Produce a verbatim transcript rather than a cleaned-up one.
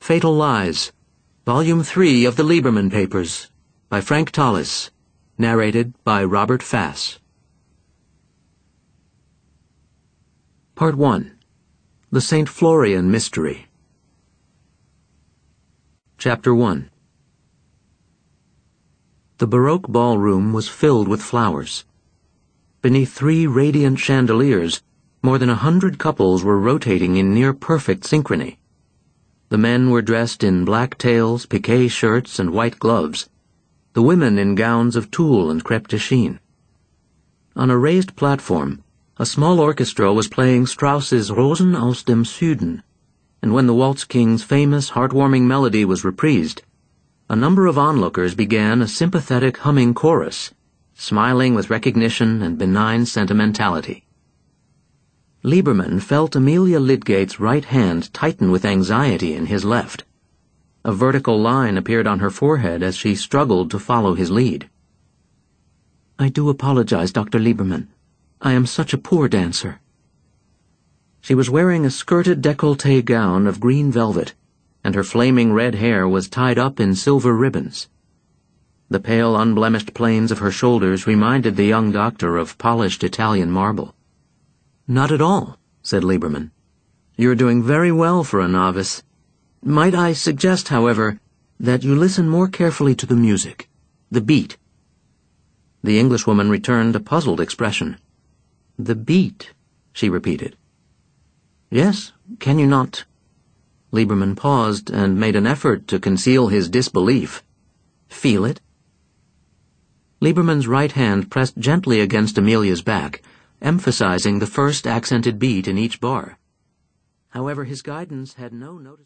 Fatal Lies, Volume three of the Lieberman Papers, by Frank Tallis, narrated by Robert Fass. Part one. The Saint Florian Mystery. Chapter one. The Baroque ballroom was filled with flowers. Beneath three radiant chandeliers, more than a hundred couples were rotating in near-perfect synchrony. The men were dressed in black tails, piqué shirts, and white gloves, the women in gowns of tulle and crêpe de chine. On a raised platform, a small orchestra was playing Strauss's Rosen aus dem Süden, and when the Waltz King's famous, heartwarming melody was reprised, a number of onlookers began a sympathetic humming chorus, smiling with recognition and benign sentimentality. Lieberman felt Amelia Lydgate's right hand tighten with anxiety in his left. A vertical line appeared on her forehead as she struggled to follow his lead. "I do apologize, Doctor Lieberman. I am such a poor dancer." She was wearing a skirted décolleté gown of green velvet, and her flaming red hair was tied up in silver ribbons. The pale, unblemished planes of her shoulders reminded the young doctor of polished Italian marble. "Not at all," said Lieberman. "You're doing very well for a novice. Might I suggest, however, that you listen more carefully to the music, the beat?" The Englishwoman returned a puzzled expression. "The beat," she repeated. "Yes, can you not—" Lieberman paused and made an effort to conceal his disbelief. "Feel it?" Lieberman's right hand pressed gently against Amelia's back, emphasizing the first accented beat in each bar. However, his guidance had no notice.